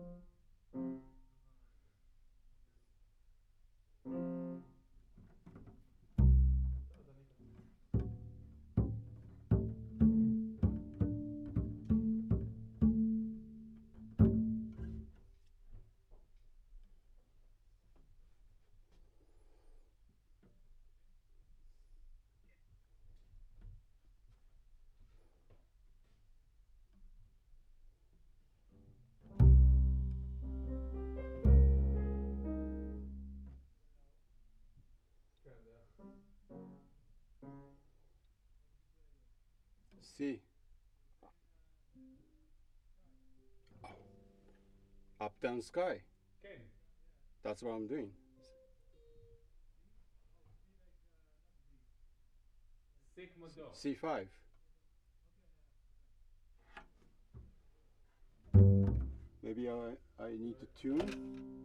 C. Up down sky. כן. That's what I'm doing. C כמו דו. C5. Maybe I need to tune.